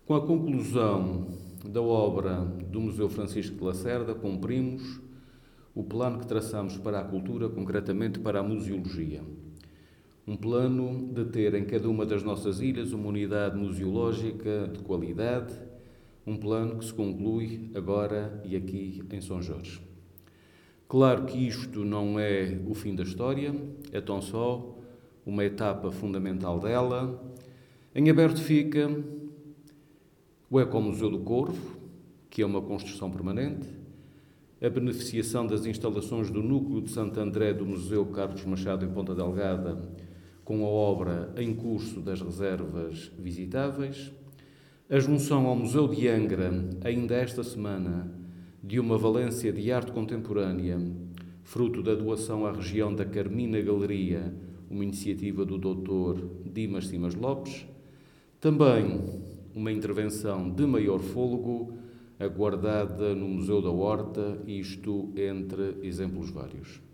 Com a conclusão da obra do Museu Francisco de Lacerda, cumprimos o plano que traçamos para a cultura, concretamente para a museologia. Um plano de ter em cada uma das nossas ilhas uma unidade museológica de qualidade, um plano que se conclui agora e aqui em São Jorge. Claro que isto não é o fim da história, é tão só uma etapa fundamental dela. Em aberto fica o Ecomuseu do Corvo, que é uma construção permanente, a beneficiação das instalações do Núcleo de Santo André do Museu Carlos Machado em Ponta Delgada, com a obra em curso das reservas visitáveis, a junção ao Museu de Angra, ainda esta semana, de uma valência de arte contemporânea, fruto da doação à região da Carmina Galeria, uma iniciativa do Dr. Dimas Simas Lopes, também uma intervenção de maior fôlego, aguardada no Museu da Horta, isto entre exemplos vários.